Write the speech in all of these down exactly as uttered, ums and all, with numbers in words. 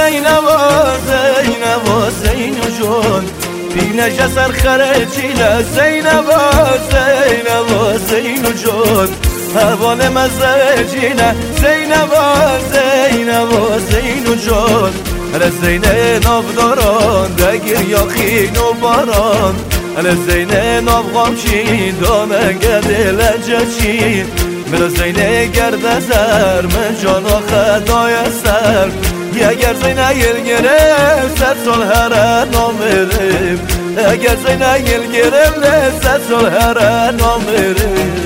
زینبا زینبا زینو جون بینش سر خرجینا زینبا زینبا زینو جون حوال مزجینا زینبا زینبا زینو جون هر زینه نافداران دگیر یا خین و باران هر زینه نافغامچی دامه گدل جچی من زینه گرد زر من جانا خدای سر اگر زینه گل گرم صد سال هر نامرم اگر زینه گل گرم صد سال هر نامرم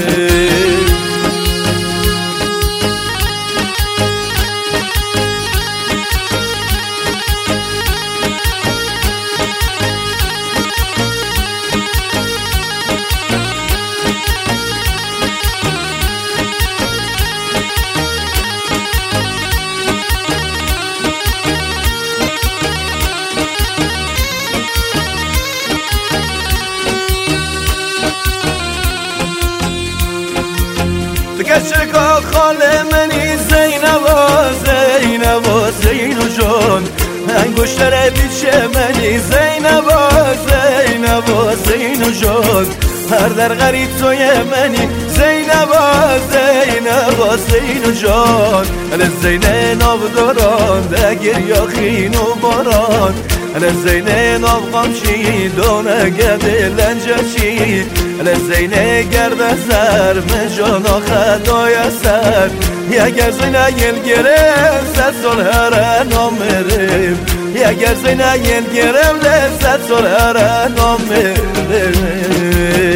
کشکا خاله منی زینبا زینبا زینو جون انگشتر بیچه منی زینبا زینبا زینو جون هر در غریب توی منی زینبا زینبا زینو جون ال زینه نافداران دگر یا خین و باران ال زینه نافغامچی دونه گده لنجچی ال زینه گرد سر من جانا خدای سر اگر زینه گل گرم صد سال هر نامرم اگر زینه گل گرم صد سال هر نامرم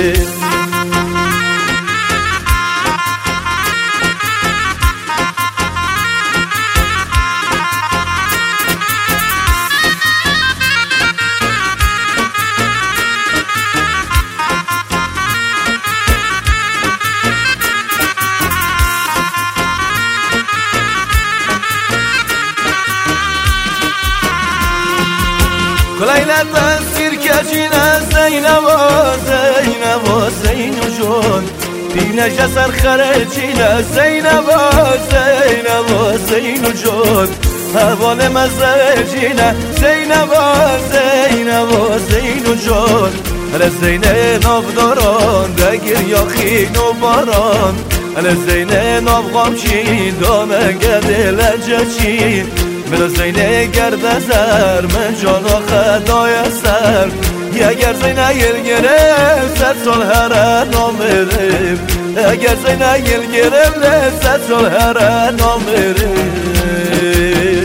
لیلت سیر کشینا زینبا زینبا زینو جون دینش سر خرجینا زینبا زینبا زینو جون حوال مزجینا زینبا زینبا زینو جون هر زینه نافداران دگیر یا خین و باران هر زینه نافغامچی دامه گدل جچی من زینه گرد زر من جانا خدای سر اگر زینه گل گرم صد سال هر نامرم اگر زینه گل گرم صد سال هر نامرم